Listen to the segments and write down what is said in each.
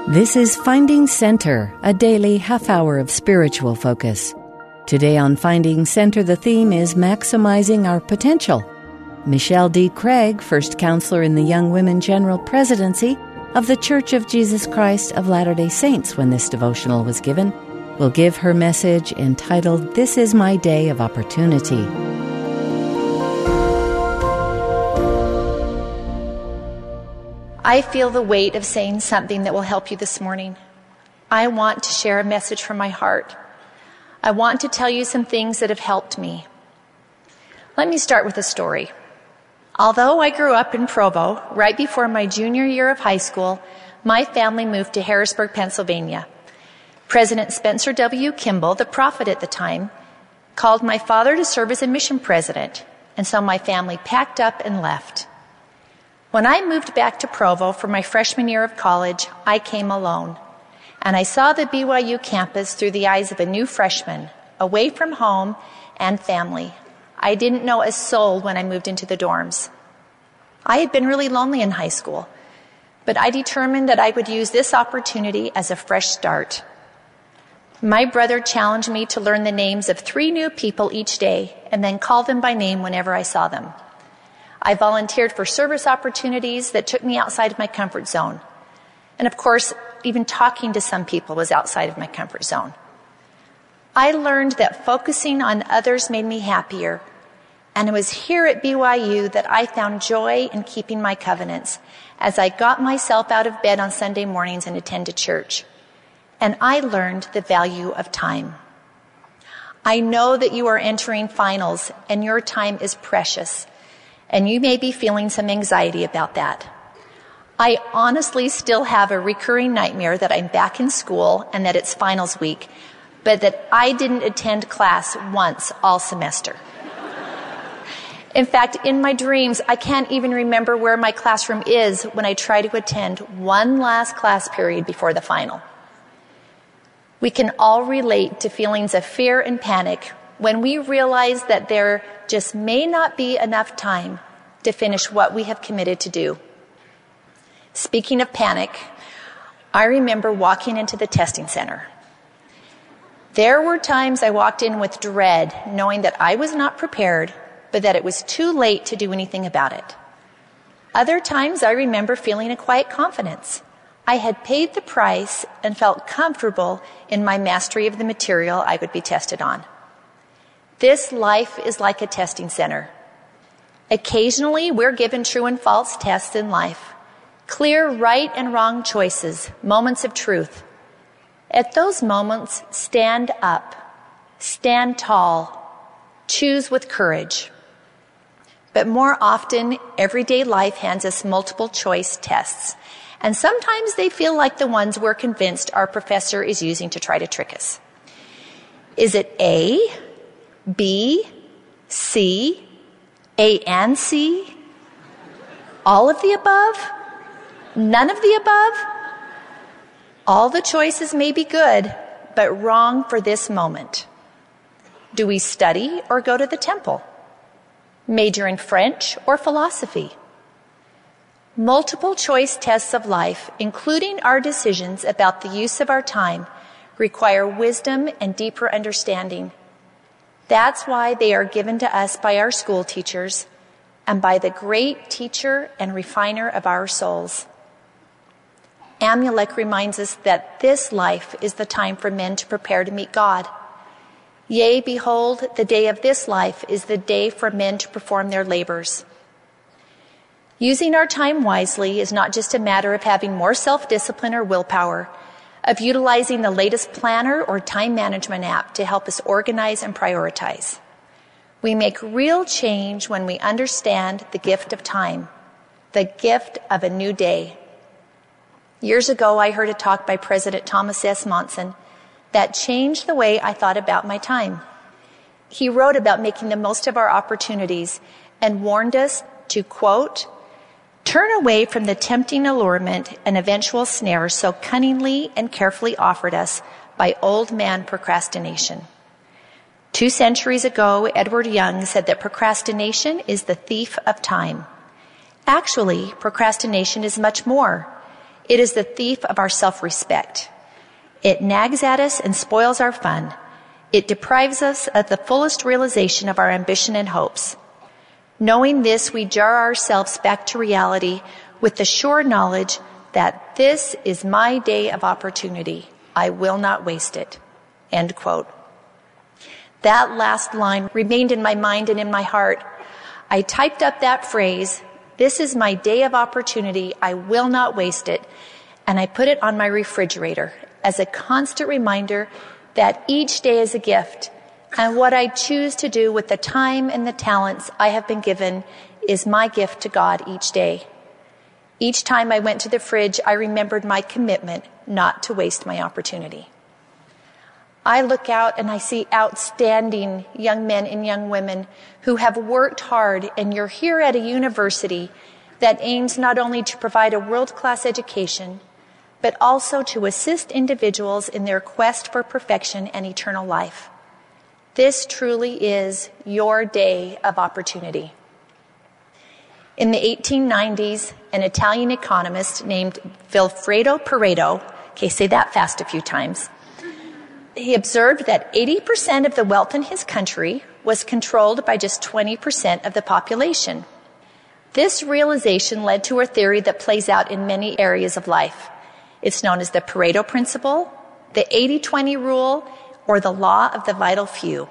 This is Finding Center, a daily half-hour of spiritual focus. Today on Finding Center, the theme is Maximizing Our Potential. Michelle D. Craig, first counselor in the Young Women General Presidency of the Church of Jesus Christ of Latter-day Saints when this devotional was given, will give her message entitled, This is My Day of Opportunity. I feel the weight of saying something that will help you this morning. I want to share a message from my heart. I want to tell you some things that have helped me. Let me start with a story. Although I grew up in Provo, right before my junior year of high school, my family moved to Harrisburg, Pennsylvania. President Spencer W. Kimball, the prophet at the time, called my father to serve as a mission president, and so my family packed up and left. When I moved back to Provo for my freshman year of college, I came alone, and I saw the BYU campus through the eyes of a new freshman, away from home and family. I didn't know a soul when I moved into the dorms. I had been really lonely in high school, but I determined that I would use this opportunity as a fresh start. My brother challenged me to learn the names of 3 new people each day and then call them by name whenever I saw them. I volunteered for service opportunities that took me outside of my comfort zone. And of course, even talking to some people was outside of my comfort zone. I learned that focusing on others made me happier. And it was here at BYU that I found joy in keeping my covenants as I got myself out of bed on Sunday mornings and attended church. And I learned the value of time. I know that you are entering finals and your time is precious. And you may be feeling some anxiety about that. I honestly still have a recurring nightmare that I'm back in school and that it's finals week, but that I didn't attend class once all semester. In fact, in my dreams, I can't even remember where my classroom is when I try to attend one last class period before the final. We can all relate to feelings of fear and panic when we realize that there just may not be enough time to finish what we have committed to do. Speaking of panic, I remember walking into the testing center. There were times I walked in with dread, knowing that I was not prepared, but that it was too late to do anything about it. Other times I remember feeling a quiet confidence. I had paid the price and felt comfortable in my mastery of the material I would be tested on. This life is like a testing center. Occasionally, we're given true and false tests in life. Clear right and wrong choices, moments of truth. At those moments, stand up, stand tall, choose with courage. But more often, everyday life hands us multiple choice tests. And sometimes they feel like the ones we're convinced our professor is using to try to trick us. Is it A, B, C, A and C? All of the above? None of the above? All the choices may be good, but wrong for this moment. Do we study or go to the temple? Major in French or philosophy? Multiple choice tests of life, including our decisions about the use of our time, require wisdom and deeper understanding. That's why they are given to us by our school teachers and by the great teacher and refiner of our souls. Amulek reminds us that this life is the time for men to prepare to meet God. Yea, behold, the day of this life is the day for men to perform their labors. Using our time wisely is not just a matter of having more self-discipline or willpower, of utilizing the latest planner or time management app to help us organize and prioritize. We make real change when we understand the gift of time, the gift of a new day. Years ago, I heard a talk by President Thomas S. Monson that changed the way I thought about my time. He wrote about making the most of our opportunities and warned us to, quote, turn away from the tempting allurement and eventual snare so cunningly and carefully offered us by old man procrastination. 2 centuries ago, Edward Young said that procrastination is the thief of time. Actually, procrastination is much more. It is the thief of our self-respect. It nags at us and spoils our fun. It deprives us of the fullest realization of our ambition and hopes. Knowing this, we jar ourselves back to reality with the sure knowledge that this is my day of opportunity. I will not waste it. End quote. That last line remained in my mind and in my heart. I typed up that phrase, "This is my day of opportunity. I will not waste it." And I put it on my refrigerator as a constant reminder that each day is a gift. And what I choose to do with the time and the talents I have been given is my gift to God each day. Each time I went to the fridge, I remembered my commitment not to waste my opportunity. I look out and I see outstanding young men and young women who have worked hard, and you're here at a university that aims not only to provide a world-class education, but also to assist individuals in their quest for perfection and eternal life. This truly is your day of opportunity. In the 1890s, an Italian economist named Vilfredo Pareto, okay, say that fast a few times, he observed that 80% of the wealth in his country was controlled by just 20% of the population. This realization led to a theory that plays out in many areas of life. It's known as the Pareto Principle, the 80-20 rule, or the law of the vital few.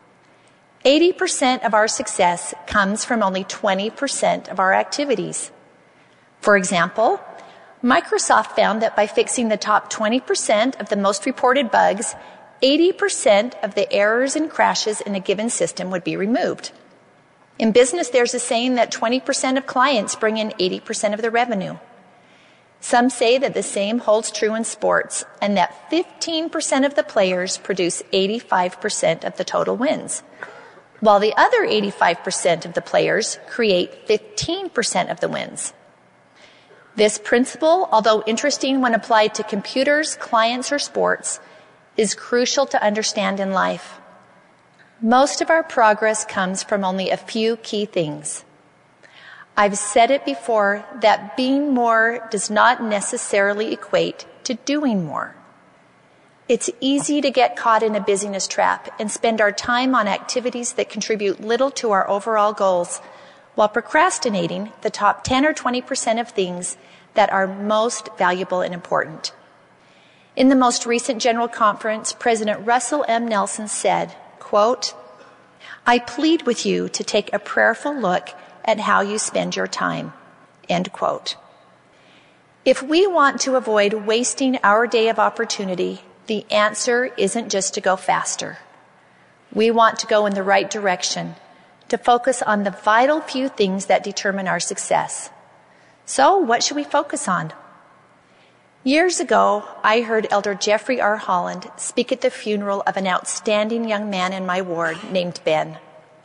80% of our success comes from only 20% of our activities. For example, Microsoft found that by fixing the top 20% of the most reported bugs, 80% of the errors and crashes in a given system would be removed. In business, there's a saying that 20% of clients bring in 80% of the revenue. Some say that the same holds true in sports, and that 15% of the players produce 85% of the total wins, while the other 85% of the players create 15% of the wins. This principle, although interesting when applied to computers, clients, or sports, is crucial to understand in life. Most of our progress comes from only a few key things. I've said it before that being more does not necessarily equate to doing more. It's easy to get caught in a busyness trap and spend our time on activities that contribute little to our overall goals, while procrastinating the top 10 or 20% of things that are most valuable and important. In the most recent General Conference, President Russell M. Nelson said, quote, "I plead with you to take a prayerful look at how you spend your time." End quote. If we want to avoid wasting our day of opportunity, the answer isn't just to go faster. We want to go in the right direction, to focus on the vital few things that determine our success. So, what should we focus on? Years ago, I heard Elder Jeffrey R. Holland speak at the funeral of an outstanding young man in my ward named Ben.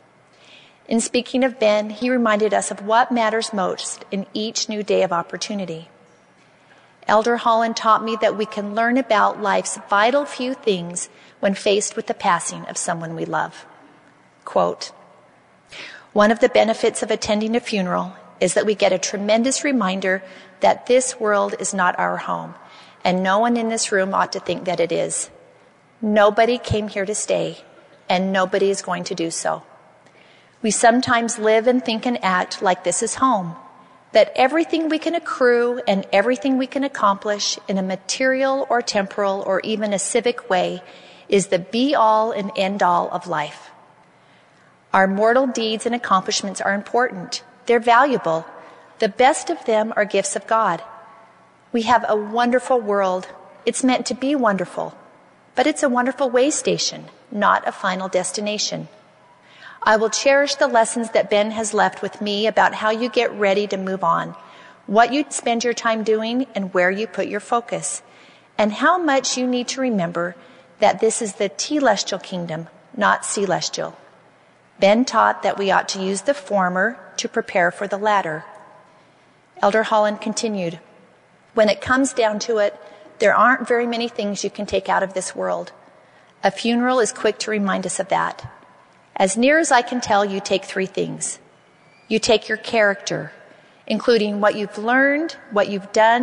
In speaking of Ben, he reminded us of what matters most in each new day of opportunity. Elder Holland taught me that we can learn about life's vital few things when faced with the passing of someone we love. Quote, "One of the benefits of attending a funeral is that we get a tremendous reminder that this world is not our home, and no one in this room ought to think that it is. Nobody came here to stay, and nobody is going to do so. We sometimes live and think and act like this is home, that everything we can accrue and everything we can accomplish in a material or temporal or even a civic way is the be-all and end-all of life. Our mortal deeds and accomplishments are important. They're valuable. The best of them are gifts of God. We have a wonderful world. It's meant to be wonderful, but it's a wonderful way station, not a final destination. I will cherish the lessons that Ben has left with me about how you get ready to move on, what you spend your time doing and where you put your focus, and how much you need to remember that this is the telestial kingdom, not celestial. Ben taught that we ought to use the former to prepare for the latter." Elder Holland continued, "When it comes down to it, there aren't very many things you can take out of this world. A funeral is quick to remind us of that. As near as I can tell, you take three things. You take your character, including what you've learned, what you've done,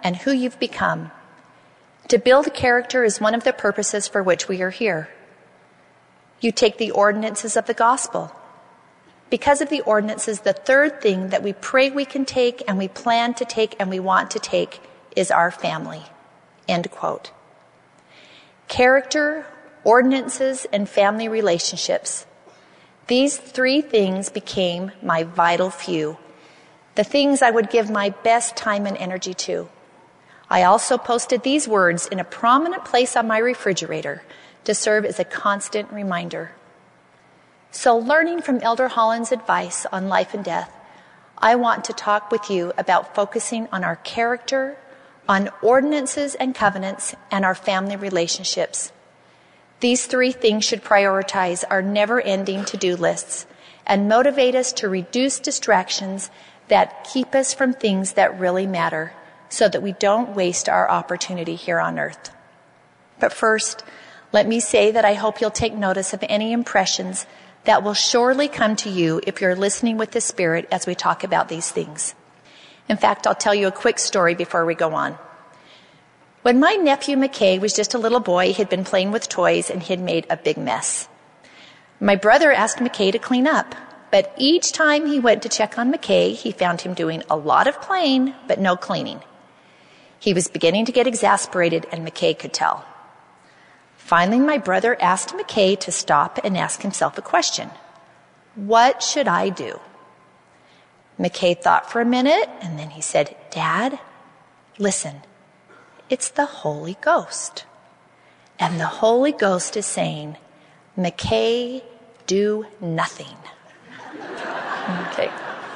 and who you've become. To build character is one of the purposes for which we are here. You take the ordinances of the gospel. Because of the ordinances, the third thing that we pray we can take and we plan to take and we want to take is our family. End quote. Character, ordinances, and family relationships. These three things became my vital few, the things I would give my best time and energy to. I also posted these words in a prominent place on my refrigerator to serve as a constant reminder. So, learning from Elder Holland's advice on life and death, I want to talk with you about focusing on our character, on ordinances and covenants, and our family relationships. These three things should prioritize our never-ending to-do lists and motivate us to reduce distractions that keep us from things that really matter, so that we don't waste our opportunity here on earth. But first, let me say that I hope you'll take notice of any impressions that will surely come to you if you're listening with the Spirit as we talk about these things. In fact, I'll tell you a quick story before we go on. When my nephew McKay was just a little boy, he'd been playing with toys and he'd made a big mess. My brother asked McKay to clean up, but each time he went to check on McKay, he found him doing a lot of playing, but no cleaning. He was beginning to get exasperated, and McKay could tell. Finally, my brother asked McKay to stop and ask himself a question. What should I do? McKay thought for a minute, and then he said, Dad, listen, it's the Holy Ghost. And the Holy Ghost is saying, McKay, do nothing. Okay.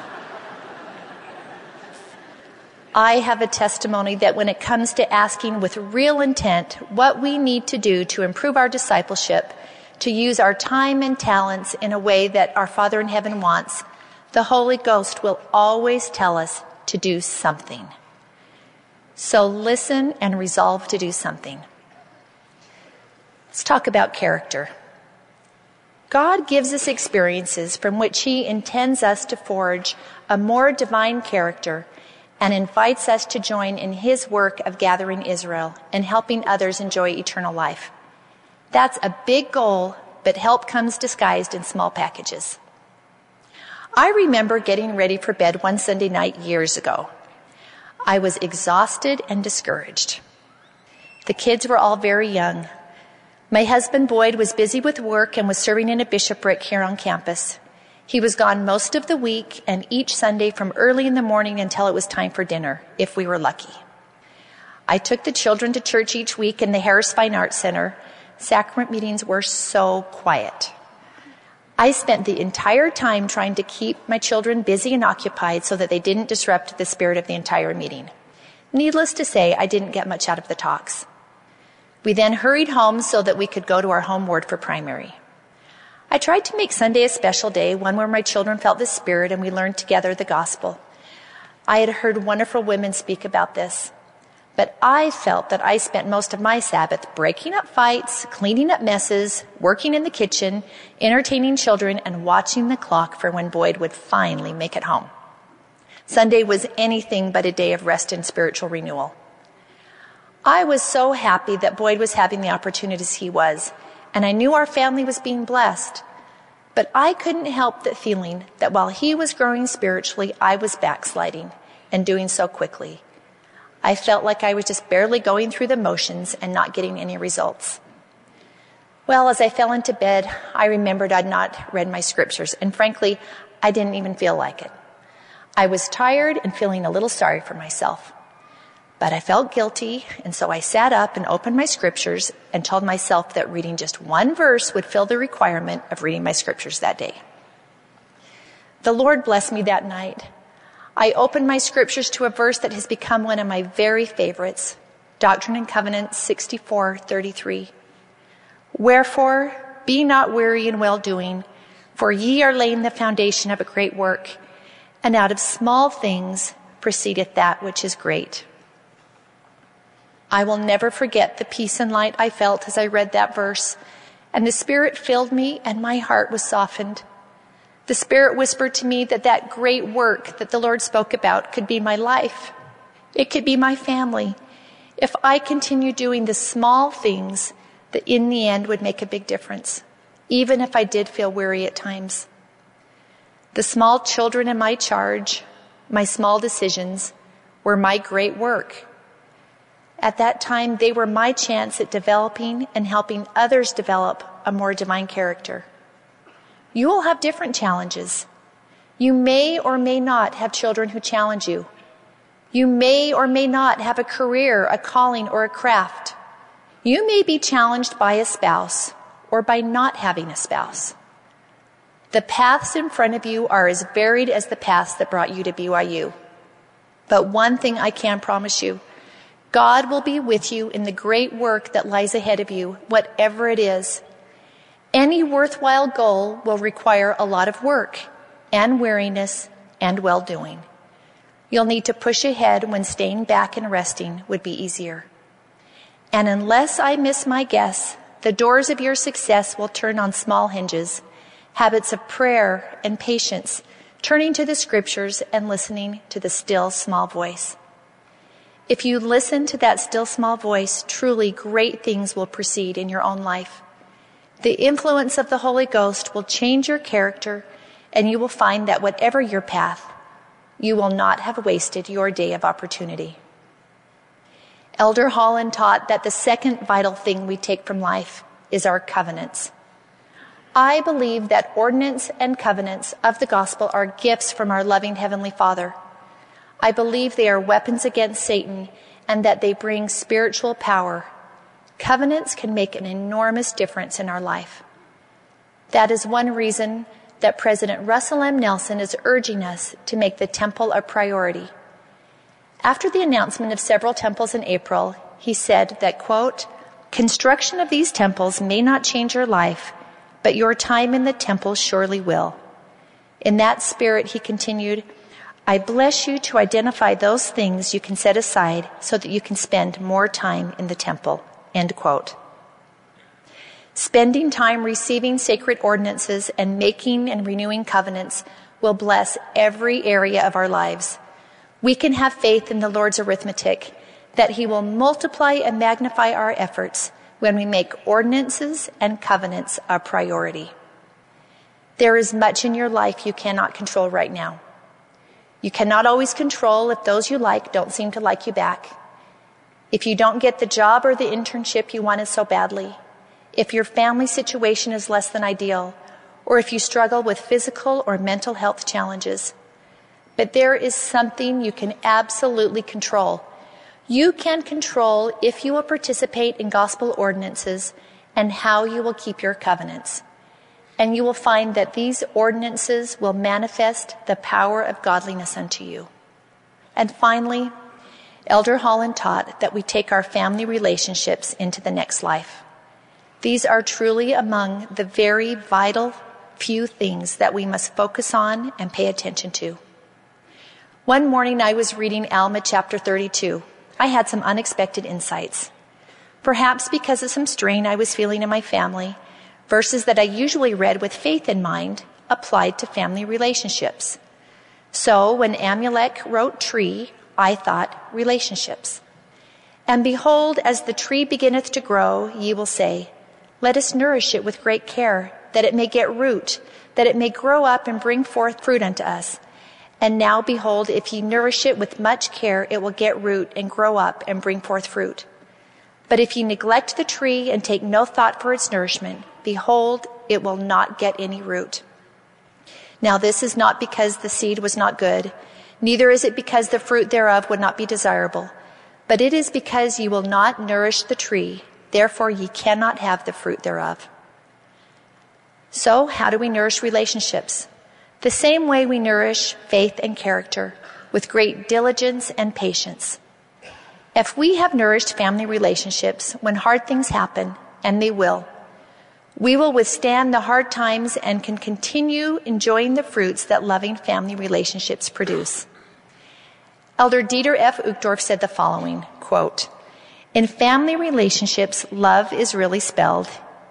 I have a testimony that when it comes to asking with real intent what we need to do to improve our discipleship, to use our time and talents in a way that our Father in heaven wants, the Holy Ghost will always tell us to do something. So listen and resolve to do something. Let's talk about character. God gives us experiences from which He intends us to forge a more divine character and invites us to join in His work of gathering Israel and helping others enjoy eternal life. That's a big goal, but help comes disguised in small packages. I remember getting ready for bed one Sunday night years ago. I was exhausted and discouraged. The kids were all very young. My husband Boyd was busy with work and was serving in a bishopric here on campus. He was gone most of the week and each Sunday from early in the morning until it was time for dinner, if we were lucky. I took the children to church each week in the Harris Fine Arts Center. Sacrament meetings were so quiet. I spent the entire time trying to keep my children busy and occupied so that they didn't disrupt the spirit of the entire meeting. Needless to say, I didn't get much out of the talks. We then hurried home so that we could go to our home ward for primary. I tried to make Sunday a special day, one where my children felt the Spirit and we learned together the gospel. I had heard wonderful women speak about this, but I felt that I spent most of my Sabbath breaking up fights, cleaning up messes, working in the kitchen, entertaining children, and watching the clock for when Boyd would finally make it home. Sunday was anything but a day of rest and spiritual renewal. I was so happy that Boyd was having the opportunities he was, and I knew our family was being blessed. But I couldn't help but feeling that while he was growing spiritually, I was backsliding and doing so quickly. I felt like I was just barely going through the motions and not getting any results. Well, as I fell into bed, I remembered I'd not read my scriptures, and frankly, I didn't even feel like it. I was tired and feeling a little sorry for myself. But I felt guilty, and so I sat up and opened my scriptures and told myself that reading just one verse would fill the requirement of reading my scriptures that day. The Lord blessed me that night. I opened my scriptures to a verse that has become one of my very favorites, Doctrine and Covenants 64:33. Wherefore, be not weary in well-doing, for ye are laying the foundation of a great work, and out of small things proceedeth that which is great. I will never forget the peace and light I felt as I read that verse, and the Spirit filled me and my heart was softened. The Spirit whispered to me that that great work that the Lord spoke about could be my life. It could be my family. If I continue doing the small things that in the end would make a big difference, even if I did feel weary at times. The small children in my charge, my small decisions, were my great work. At that time, they were my chance at developing and helping others develop a more divine character. You will have different challenges. You may or may not have children who challenge you. You may or may not have a career, a calling, or a craft. You may be challenged by a spouse or by not having a spouse. The paths in front of you are as varied as the paths that brought you to BYU. But one thing I can promise you, God will be with you in the great work that lies ahead of you, whatever it is. Any worthwhile goal will require a lot of work and weariness and well-doing. You'll need to push ahead when staying back and resting would be easier. And unless I miss my guess, the doors of your success will turn on small hinges, habits of prayer and patience, turning to the scriptures and listening to the still small voice. If you listen to that still small voice, truly great things will proceed in your own life. The influence of the Holy Ghost will change your character, and you will find that whatever your path, you will not have wasted your day of opportunity. Elder Holland taught that the second vital thing we take from life is our covenants. I believe that ordinance and covenants of the gospel are gifts from our loving Heavenly Father. I believe they are weapons against Satan and that they bring spiritual power. Covenants can make an enormous difference in our life. That is one reason that President Russell M. Nelson is urging us to make the temple a priority. After the announcement of several temples in April, he said that, quote, "Construction of these temples may not change your life, but your time in the temple surely will." In that spirit, he continued, "I bless you to identify those things you can set aside so that you can spend more time in the temple." End quote. Spending time receiving sacred ordinances and making and renewing covenants will bless every area of our lives. We can have faith in the Lord's arithmetic that he will multiply and magnify our efforts when we make ordinances and covenants a priority. There is much in your life you cannot control right now. You cannot always control if those you like don't seem to like you back. If you don't get the job or the internship you wanted so badly, if your family situation is less than ideal, or if you struggle with physical or mental health challenges. But there is something you can absolutely control. You can control if you will participate in gospel ordinances and how you will keep your covenants. And you will find that these ordinances will manifest the power of godliness unto you. And finally, Elder Holland taught that we take our family relationships into the next life. These are truly among the very vital few things that we must focus on and pay attention to. One morning I was reading Alma chapter 32. I had some unexpected insights. Perhaps because of some strain I was feeling in my family, verses that I usually read with faith in mind applied to family relationships. So when Amulek wrote tree, I thought relationships. And behold, as the tree beginneth to grow, ye will say, let us nourish it with great care, that it may get root, that it may grow up and bring forth fruit unto us. And now behold, if ye nourish it with much care, it will get root and grow up and bring forth fruit. But if ye neglect the tree and take no thought for its nourishment, behold, it will not get any root. Now this is not because the seed was not good, neither is it because the fruit thereof would not be desirable, but it is because ye will not nourish the tree, therefore ye cannot have the fruit thereof. So how do we nourish relationships? The same way we nourish faith and character, with great diligence and patience. If we have nourished family relationships when hard things happen, and they will, we will withstand the hard times and can continue enjoying the fruits that loving family relationships produce. Elder Dieter F. Uchtdorf said the following, quote, in family relationships, love is really spelled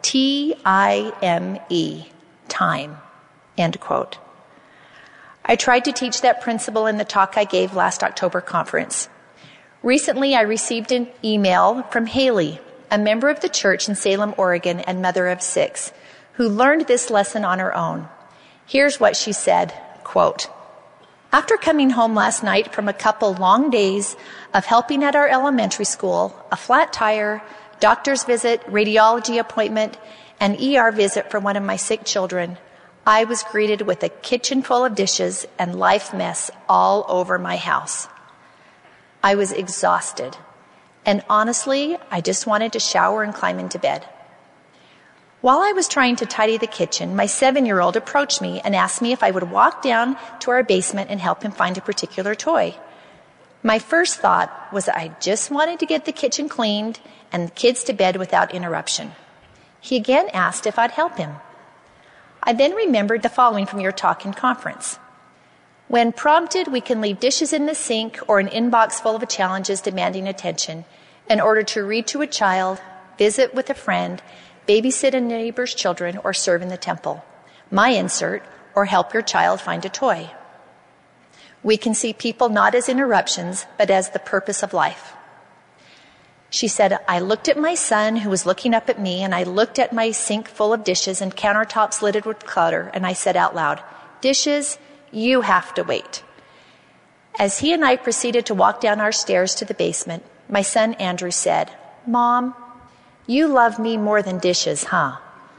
T-I-M-E, time, end quote. I tried to teach that principle in the talk I gave last October conference. Recently, I received an email from Haley, a member of the church in Salem, Oregon, and mother of 6, who learned this lesson on her own. Here's what she said, quote, "After coming home last night from a couple long days of helping at our elementary school, a flat tire, doctor's visit, radiology appointment, and ER visit for one of my sick children, I was greeted with a kitchen full of dishes and life mess all over my house. I was exhausted, and honestly, I just wanted to shower and climb into bed. While I was trying to tidy the kitchen, my 7-year-old approached me and asked me if I would walk down to our basement and help him find a particular toy. My first thought was that I just wanted to get the kitchen cleaned and the kids to bed without interruption. He again asked if I'd help him. I then remembered the following from your talk in conference. When prompted, we can leave dishes in the sink or an inbox full of challenges demanding attention in order to read to a child, visit with a friend, babysit a neighbor's children, or serve in the temple. My insert, or help your child find a toy. We can see people not as interruptions, but as the purpose of life." She said, "I looked at my son who was looking up at me, and I looked at my sink full of dishes and countertops littered with clutter, and I said out loud, 'Dishes, you have to wait.' As he and I proceeded to walk down our stairs to the basement, my son Andrew said, 'Mom, you love me more than dishes, huh?'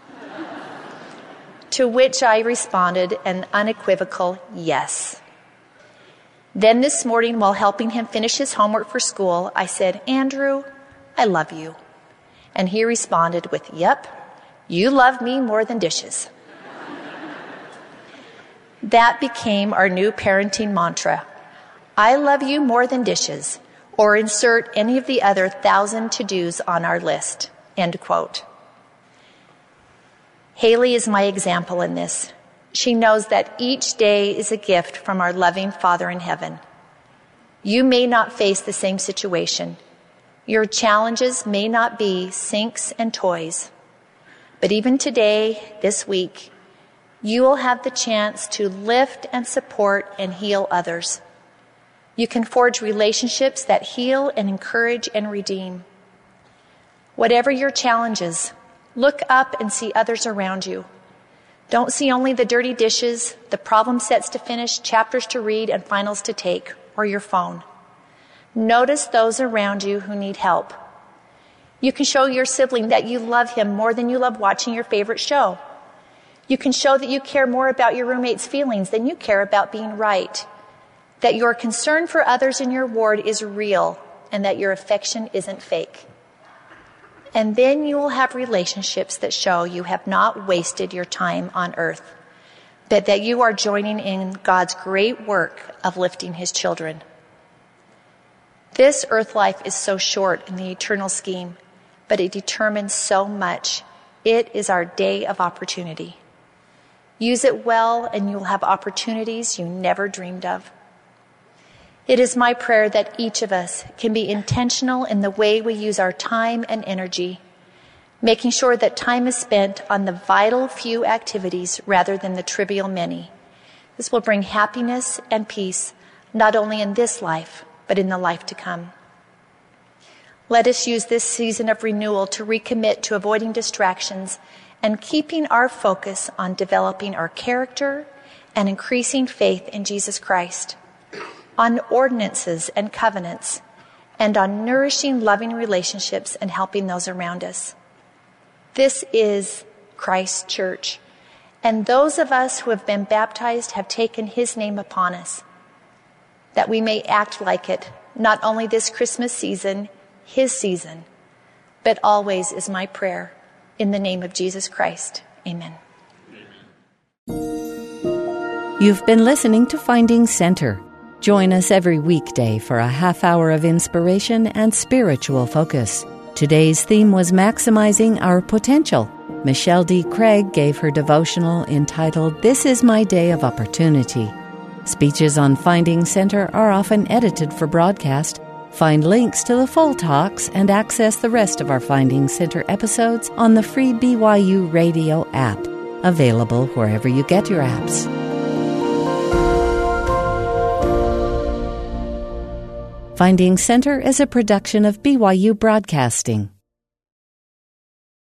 To which I responded an unequivocal yes. Then this morning, while helping him finish his homework for school, I said, 'Andrew, I love you.' And he responded with, 'Yep, you love me more than dishes.' That became our new parenting mantra. I love you more than dishes, or insert any of the other 1,000 to-dos on our list." End quote. Haley is my example in this. She knows that each day is a gift from our loving Father in heaven. You may not face the same situation. Your challenges may not be sinks and toys. But even today, this week, you will have the chance to lift and support and heal others. You can forge relationships that heal and encourage and redeem. Whatever your challenges, look up and see others around you. Don't see only the dirty dishes, the problem sets to finish, chapters to read, and finals to take, or your phone. Notice those around you who need help. You can show your sibling that you love him more than you love watching your favorite show. You can show that you care more about your roommate's feelings than you care about being right. That your concern for others in your ward is real, and that your affection isn't fake. And then you will have relationships that show you have not wasted your time on earth, but that you are joining in God's great work of lifting his children. This earth life is so short in the eternal scheme, but it determines so much. It is our day of opportunity. Use it well, and you'll have opportunities you never dreamed of. It is my prayer that each of us can be intentional in the way we use our time and energy, making sure that time is spent on the vital few activities rather than the trivial many. This will bring happiness and peace, not only in this life, but in the life to come. Let us use this season of renewal to recommit to avoiding distractions and keeping our focus on developing our character and increasing faith in Jesus Christ, on ordinances and covenants, and on nourishing loving relationships and helping those around us. This is Christ's church, and those of us who have been baptized have taken his name upon us, that we may act like it, not only this Christmas season, his season, but always is my prayer. In the name of Jesus Christ, amen. You've been listening to Finding Center. Join us every weekday for a half hour of inspiration and spiritual focus. Today's theme was Maximizing Our Potential. Michelle D. Craig gave her devotional entitled, This is My Day of Opportunity. Speeches on Finding Center are often edited for broadcast. Find links to the full talks and access the rest of our Finding Center episodes on the free BYU Radio app, available wherever you get your apps. Finding Center is a production of BYU Broadcasting.